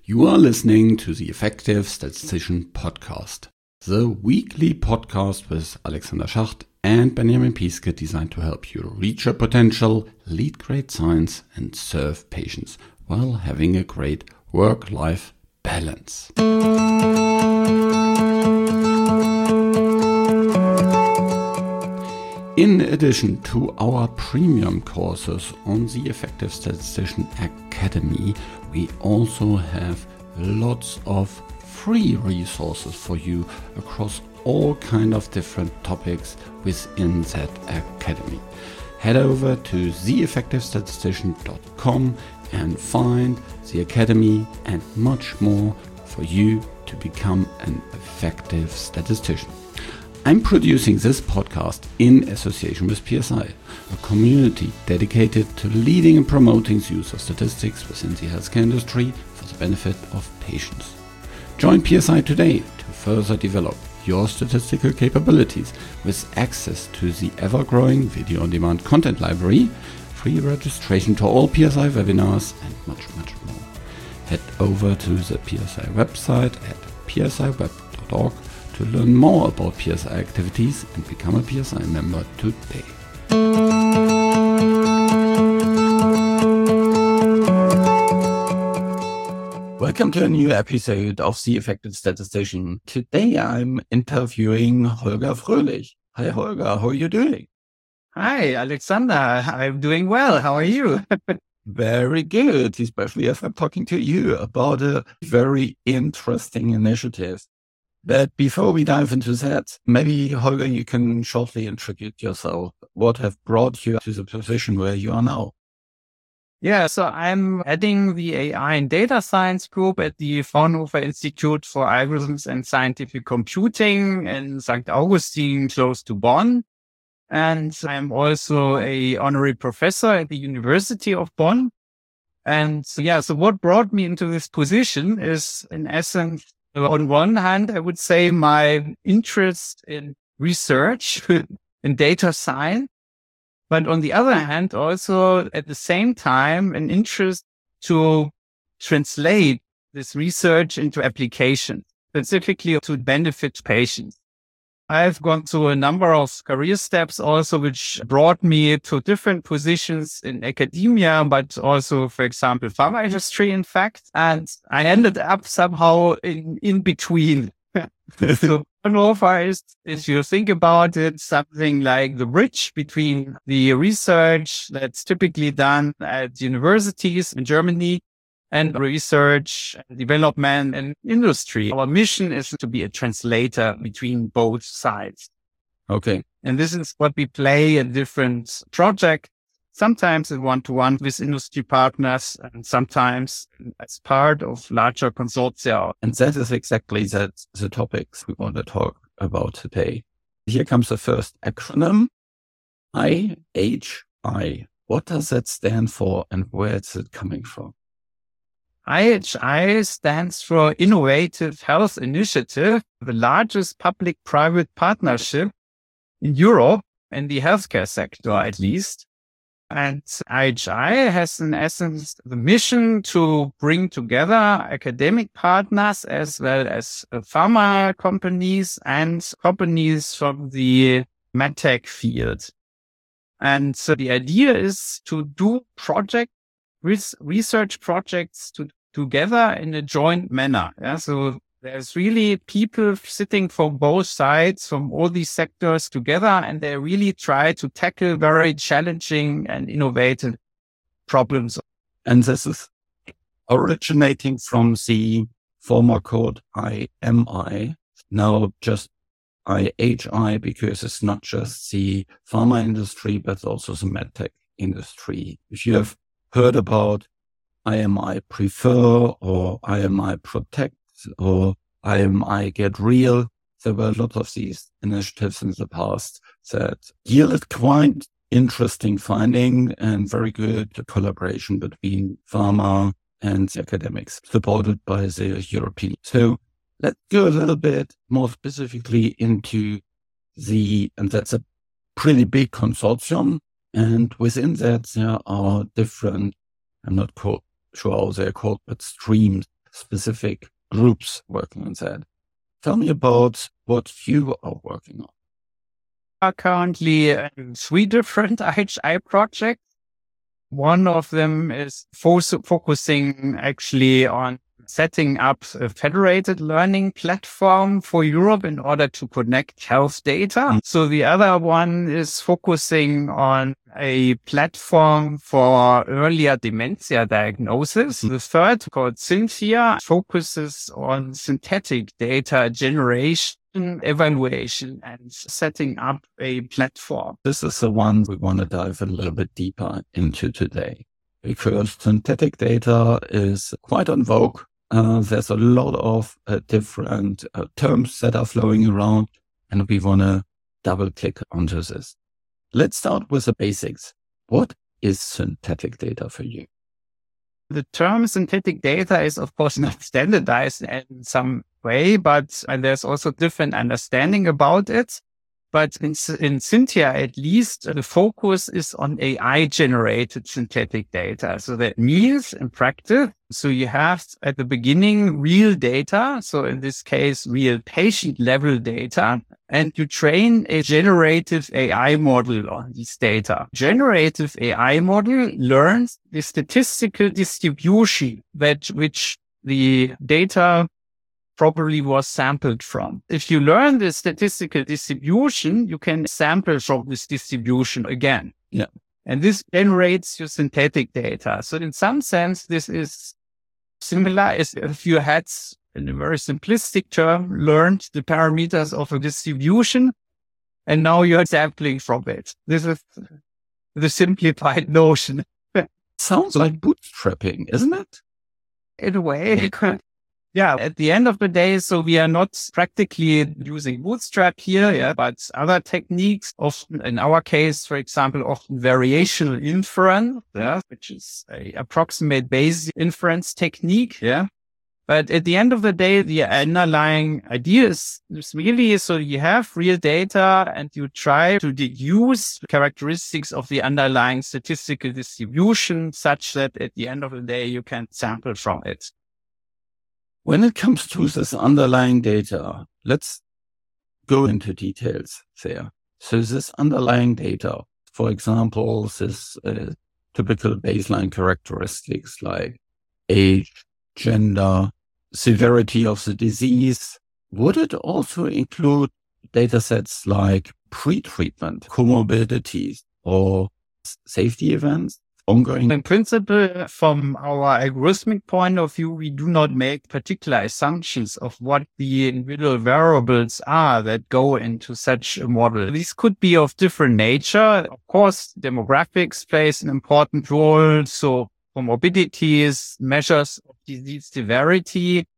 You are listening to the Effective Statistician Podcast, the weekly podcast with Alexander Schacht and Benjamin Piske designed to help you reach your potential, lead great science, and serve patients while having a great work-life balance. In addition to our premium courses on the Effective Statistician Academy, we also have lots of free resources for you across all kind of different topics within that academy. Head over to theeffectivestatistician.com and find the academy and much more for you to become an effective statistician. I'm producing this podcast in association with PSI, a community dedicated to leading and promoting the use of statistics within the healthcare industry for the benefit of patients. Join PSI today to further develop your statistical capabilities with access to the ever-growing video-on-demand content library, free registration to all PSI webinars, and much more. Head over to the PSI website at psiweb.org to learn more about PSI activities and become a PSI member today. Welcome to a new episode of The Effective Statistician. Today I'm interviewing Holger Fröhlich. Hi Holger, how are you doing? Hi Alexander, I'm doing well. How are you? Very good, especially as I'm talking to you about a very interesting initiative. But before we dive into that, maybe, Holger, you can shortly introduce yourself. What have brought you to the position where you are now? Yeah, so I'm heading the AI and Data Science group at the Fraunhofer Institute for Algorithms and Scientific Computing in St. Augustine, close to Bonn. And I'm also a honorary professor at the University of Bonn. And so what brought me into this position is, in essence, on one hand, I would say my interest in research in data science, but on the other hand, also at the same time, an interest to translate this research into application, specifically to benefit patients. I've gone through a number of career steps also, which brought me to different positions in academia, but also, for example, pharma industry, in fact. And I ended up somehow in between. So Fraunhofer is, if you think about it, something like the bridge between the research that's typically done at universities in Germany and research, development, and industry. Our mission is to be a translator between both sides. Okay. And this is what we play in different projects, sometimes in one-to-one with industry partners, and sometimes as part of larger consortia. And that is exactly the topics we want to talk about today. Here comes the first acronym, IHI. What does that stand for and where is it coming from? IHI stands for Innovative Health Initiative, the largest public-private partnership in Europe, in the healthcare sector at least. And IHI has in essence the mission to bring together academic partners as well as pharma companies and companies from the medtech field. And so the idea is to do research projects together in a joint manner. Yeah? So there's really people sitting from both sides, from all these sectors together, and they really try to tackle very challenging and innovative problems. And this is originating from the former code IMI, now just IHI, because it's not just the pharma industry, but also the medtech industry. If you have heard about IMI Prefer or IMI Protect or IMI Get Real, there were a lot of these initiatives in the past that yielded quite interesting finding and very good collaboration between pharma and the academics, supported by the European. So let's go a little bit more specifically into and that's a pretty big consortium. And within that, there are different, I'm not sure how they're called, but streams. specific groups working on that. Tell me about what you are working on. Are currently in 3 different IHI projects. One of them is focusing actually on setting up a federated learning platform for Europe in order to connect health data. So the other one is focusing on a platform for earlier dementia diagnosis. The third, called Cynthia, focuses on synthetic data generation, evaluation, and setting up a platform. This is the one we want to dive a little bit deeper into today, because synthetic data is quite on vogue. There's a lot of different terms that are flowing around, and we want to double click onto this. Let's start with the basics. What is synthetic data for you? The term synthetic data is, of course, not standardized in some way, but there's also different understanding about it. But in Cynthia, at least, the focus is on AI-generated synthetic data. So that means, in practice, so you have at the beginning real data. So in this case, real patient-level data. And you train a generative AI model on this data. Generative AI model learns the statistical distribution which the data probably was sampled from. If you learn the statistical distribution, you can sample from this distribution again. Yeah. And this generates your synthetic data. So in some sense, this is similar as if you had, in a very simplistic term, learned the parameters of a distribution, and now you're sampling from it. This is the simplified notion. Sounds like bootstrapping, isn't it? In a way. Yeah, at the end of the day, so we are not practically using Bootstrap here, but other techniques, often in our case, for example, often variational inference, which is a approximate Bayesian inference technique. Yeah. But at the end of the day, the underlying idea is really, so you have real data and you try to deduce characteristics of the underlying statistical distribution such that at the end of the day, you can sample from it. When it comes to this underlying data, let's go into details there. So this underlying data, for example, this typical baseline characteristics like age, gender, severity of the disease, would it also include data sets like pre-treatment, comorbidities, or safety events? Ongoing. In principle, from our algorithmic point of view, we do not make particular assumptions of what the individual variables are that go into such a model. These could be of different nature. Of course, demographics plays an important role. So comorbidities, measures of disease severity,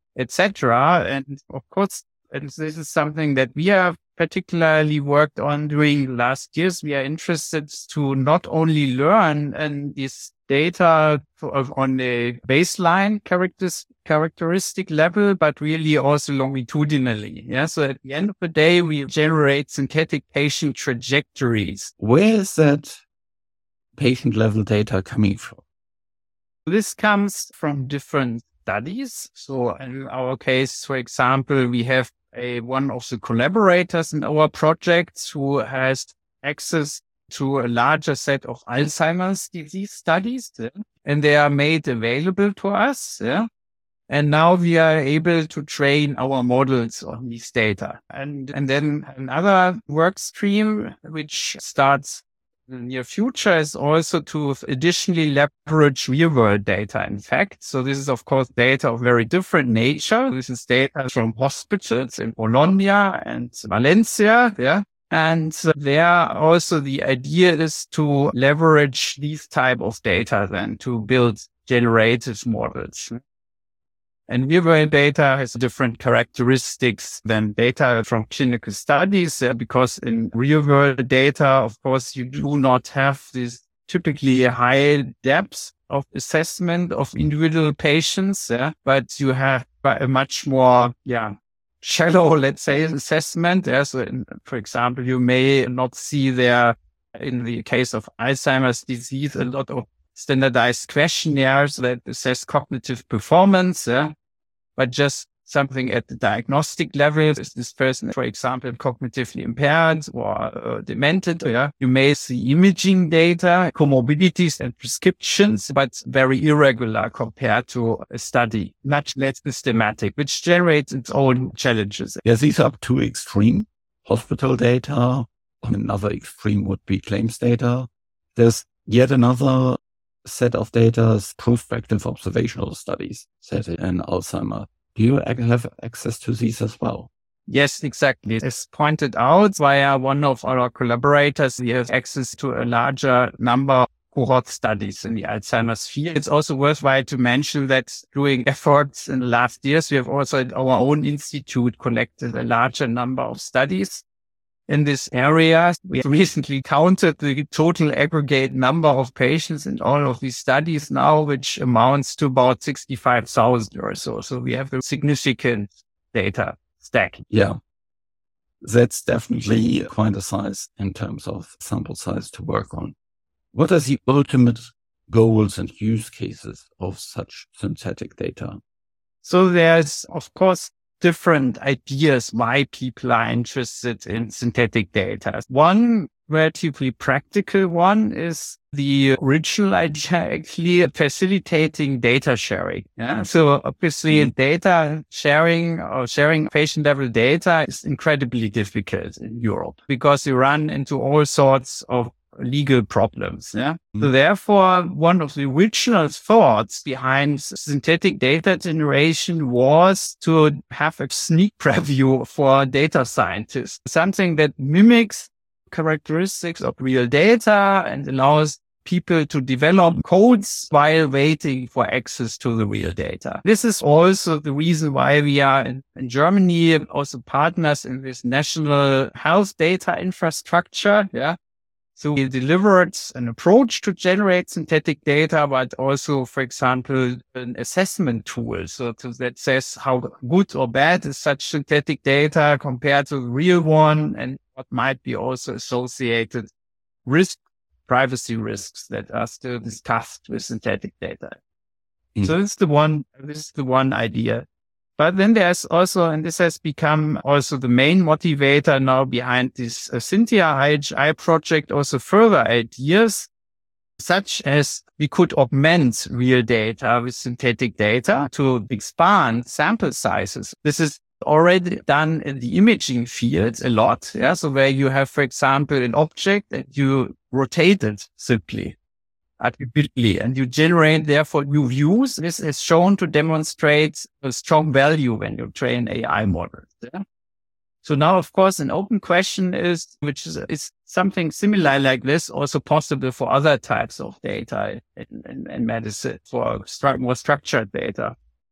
etc. And of course, and this is something that we have particularly worked on during last years. We are interested to not only learn and this data on a baseline characteristic level, but really also longitudinally. Yeah. So at the end of the day, we generate synthetic patient trajectories. Where is that patient level data coming from? This comes from different studies. So in our case, for example, we have one of the collaborators in our project who has access to a larger set of Alzheimer's disease studies, and they are made available to us. Yeah? And now we are able to train our models on these data. And then another work stream, which starts in the near future, is also to additionally leverage real world data. In fact, so this is, of course, data of very different nature. This is data from hospitals in Bologna and Valencia. Yeah. And there also the idea is to leverage these type of data then to build generative models. And real world data has different characteristics than data from clinical studies, because in real world data, of course, you do not have this typically high depth of assessment of individual patients, but you have a much more, shallow, let's say, assessment. So for example, you may not see there, in the case of Alzheimer's disease, a lot of standardized questionnaires that assess cognitive performance, but just something at the diagnostic level. Is this person, for example, cognitively impaired or demented? You may see imaging data, comorbidities and prescriptions, but very irregular compared to a study, much less systematic, which generates its own challenges. Yes, these are two extreme hospital data. Another extreme would be claims data. There's yet another set of data, prospective observational studies set in Alzheimer. Do you have access to these as well? Yes, exactly. As pointed out via one of our collaborators, we have access to a larger number of cohort studies in the Alzheimer's field. It's also worthwhile to mention that doing efforts in the last years, we have also at our own institute collected a larger number of studies in this area. We recently counted the total aggregate number of patients in all of these studies now, which amounts to about 65,000 or so. So we have a significant data stack. Yeah, that's definitely quite a size in terms of sample size to work on. What are the ultimate goals and use cases of such synthetic data? So there's, of course, different ideas why people are interested in synthetic data. One relatively practical one is the original idea, actually facilitating data sharing. So obviously data sharing or sharing patient level data is incredibly difficult in Europe because you run into all sorts of legal problems. So therefore, one of the original thoughts behind synthetic data generation was to have a sneak preview for data scientists, something that mimics characteristics of real data and allows people to develop codes while waiting for access to the real data. This is also the reason why we are in Germany also partners in this national health data infrastructure. So we delivered an approach to generate synthetic data, but also, for example, an assessment tool. So that says how good or bad is such synthetic data compared to the real one and what might be also associated privacy risks that are still discussed with synthetic data. So this is the one idea. But then there's also, and this has become also the main motivator now behind this Cynthia IHI project, also further ideas, such as we could augment real data with synthetic data to expand sample sizes. This is already done in the imaging field a lot. So where you have, for example, an object and you rotate it simply, attributely, and you generate therefore new views. This is shown to demonstrate a strong value when you train AI models. So now, of course, an open question is something similar like this also possible for other types of data in medicine, for more structured data?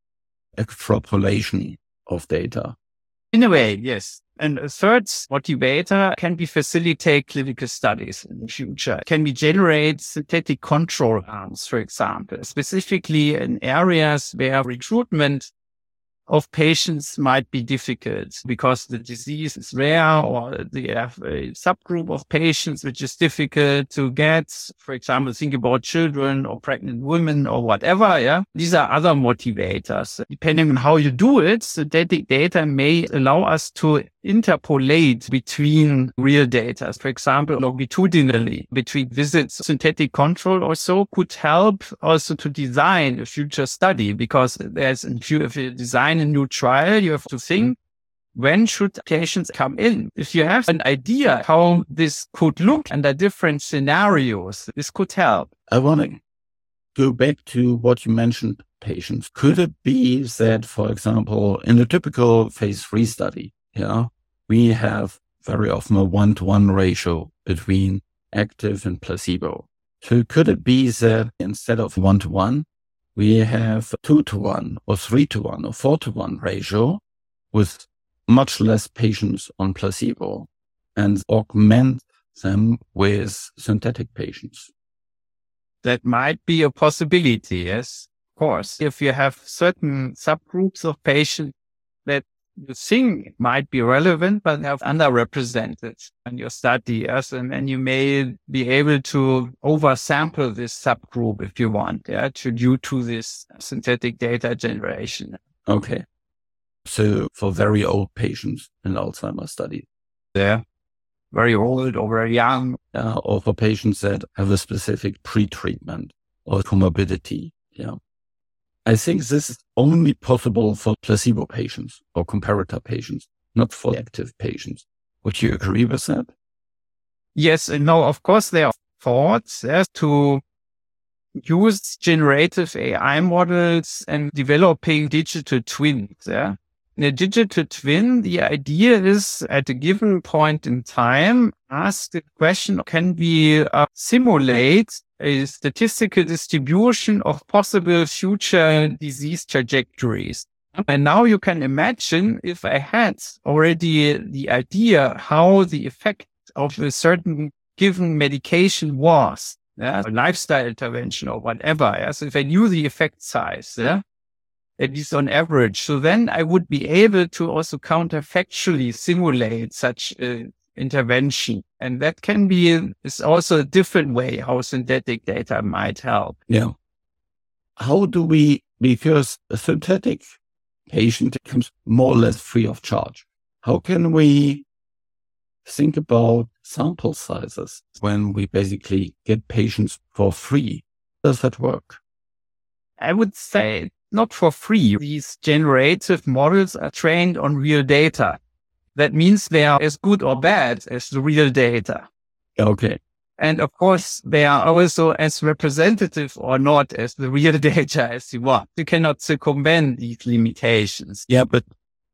Extrapolation of data. In a way, yes. And a third motivator can be facilitate clinical studies in the future. Can we generate synthetic control arms, for example, specifically in areas where recruitment of patients might be difficult because the disease is rare or they have a subgroup of patients which is difficult to get. For example, think about children or pregnant women or whatever. These are other motivators. Depending on how you do it, synthetic data may allow us to interpolate between real data. For example, longitudinally between visits. Synthetic control also could help also to design a future study because if you design a new trial, you have to think, when should patients come in? If you have an idea how this could look under different scenarios, this could help. I want to go back to what you mentioned, patients. Could it be that, for example, in a typical phase 3 study, we have very often a 1-to-1 ratio between active and placebo. So could it be that instead of 1-to-1, we have 2-to-1 or 3-to-1 or 4-to-1 ratio with much less patients on placebo and augment them with synthetic patients? That might be a possibility, yes, of course. If you have certain subgroups of patients that you think might be relevant, but have underrepresented in your study. Yes? And then you may be able to oversample this subgroup if you want, due to this synthetic data generation. Okay. So for very old patients in Alzheimer's study. Yeah. Very old or very young. Or for patients that have a specific pre-treatment or comorbidity. Yeah. I think this is only possible for placebo patients or comparator patients, not for active patients. Would you agree with that? Yes and no. Of course, there are thoughts to use generative AI models and developing digital twins. Yeah. In a digital twin, the idea is at a given point in time, ask the question, can we simulate a statistical distribution of possible future disease trajectories? And now you can imagine if I had already the idea how the effect of a certain given medication was, a lifestyle intervention or whatever. So if I knew the effect size, at least on average. So then I would be able to also counterfactually simulate such an intervention. And that is also a different way how synthetic data might help. Yeah. How do because a synthetic patient comes more or less free of charge. How can we think about sample sizes when we basically get patients for free? Does that work? I would say not for free. These generative models are trained on real data. That means they are as good or bad as the real data. Okay. And of course, they are also as representative or not as the real data as you want. You cannot circumvent these limitations. Yeah, but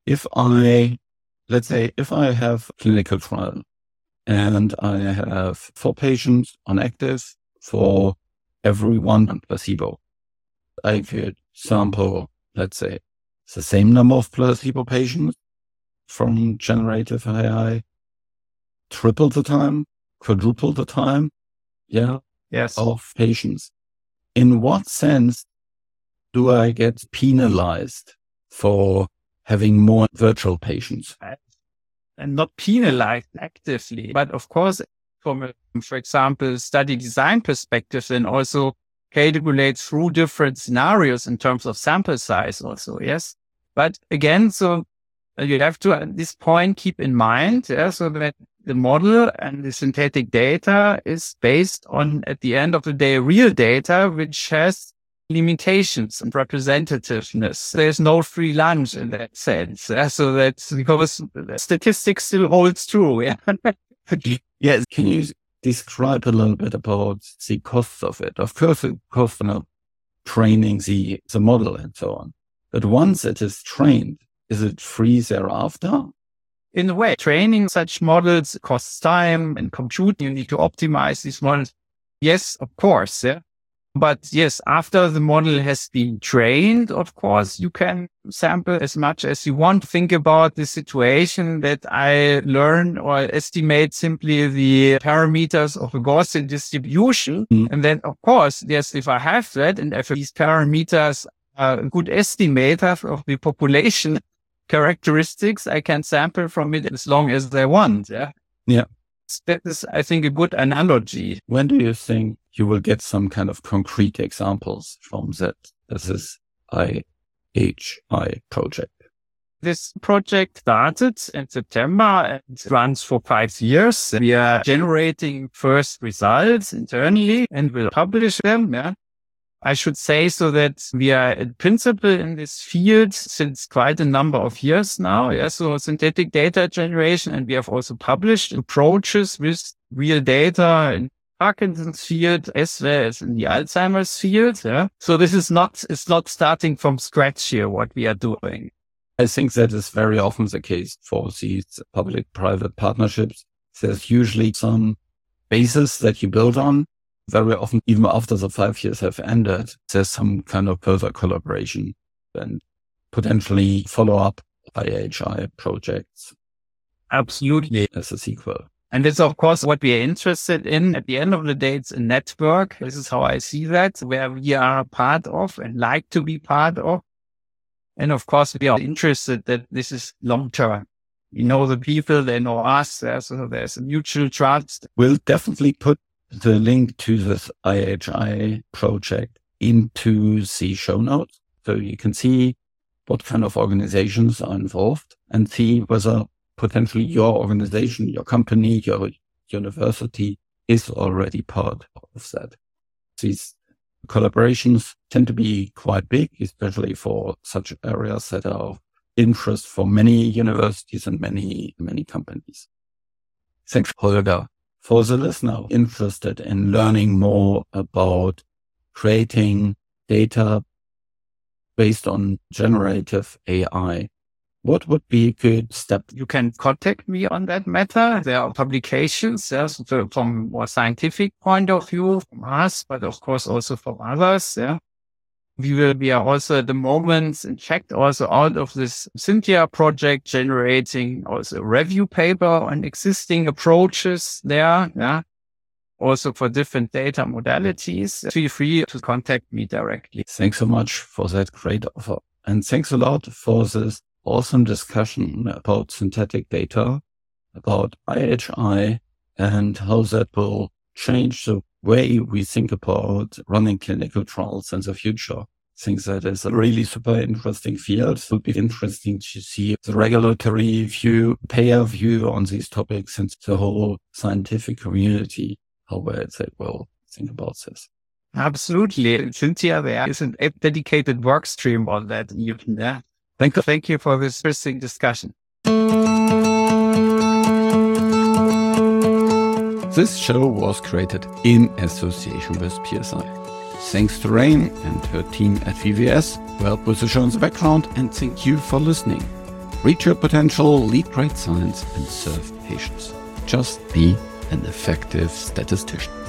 let's say if I have a clinical trial and I have 4 patients on active for everyone on placebo, I could sample, let's say, the same number of placebo patients from generative AI, triple the time, quadruple the time, of patients. In what sense do I get penalized for having more virtual patients? And not penalized actively, but of course, from for example, study design perspective, then also calculate through different scenarios in terms of sample size also, yes. But again, so you have to, at this point, keep in mind, so that the model and the synthetic data is based on, at the end of the day, real data, which has limitations and representativeness. There's no free lunch in that sense. So that's because statistics still holds true. Yeah. Yes. Can you describe a little bit about the costs of it? Of course, the cost of training the model and so on. But once it is trained, is it free thereafter? In a way, training such models costs time and compute. You need to optimize these models. Yes, of course. Yeah. But yes, after the model has been trained, of course, you can sample as much as you want. Think about the situation that I learn or estimate simply the parameters of a Gaussian distribution. And then, of course, yes, if I have that and if these parameters are a good estimator of the population characteristics, I can sample from it as long as I want. Yeah. Yeah. That is, I think, a good analogy. When do you think you will get some kind of concrete examples from that? This is IHI project. This project started in September and runs for 5 years. We are generating first results internally and will publish them. Yeah. I should say so that we are in principle in this field since quite a number of years now. Yeah, so synthetic data generation, and we have also published approaches with real data in Parkinson's field as well as in the Alzheimer's field. Yeah, so this is it's not starting from scratch here what we are doing. I think that is very often the case for these public-private partnerships. There's usually some basis that you build on. Very often, even after the 5 years have ended, there's some kind of further collaboration and potentially follow-up IHI projects. Absolutely. As a sequel. And it's, of course, what we are interested in. At the end of the day, it's a network. This is how I see that, where we are part of and like to be part of. And of course, we are interested that this is long-term. We know the people, they know us, so there's a mutual trust. We'll definitely put the link to this IHI project into the show notes, so you can see what kind of organizations are involved and see whether potentially your organization, your company, your university is already part of that. These collaborations tend to be quite big, especially for such areas that are of interest for many universities and many companies. Thanks, Holger. For the listener interested in learning more about creating data based on generative AI, what would be a good step? You can contact me on that matter. There are publications so from a more scientific point of view from us, but of course also from others. We are also at the moment, in fact, also out of this Cynthia project, generating also a review paper on existing approaches there. Also for different data modalities. Feel free to contact me directly. Thanks so much for that great offer. And thanks a lot for this awesome discussion about synthetic data, about IHI, and how that will change the way we think about running clinical trials in the future. I think that is a really super interesting field. It would be interesting to see the regulatory view, payer view on these topics, and the whole scientific community, how well they will think about this. Absolutely. Cynthia, there is a dedicated work stream on that even. Thank you for this interesting discussion. This show was created in association with PSI. Thanks to Rain and her team at VVS who helped with the show in the background, and thank you for listening. Reach your potential, lead great science, and serve patients. Just be an effective statistician.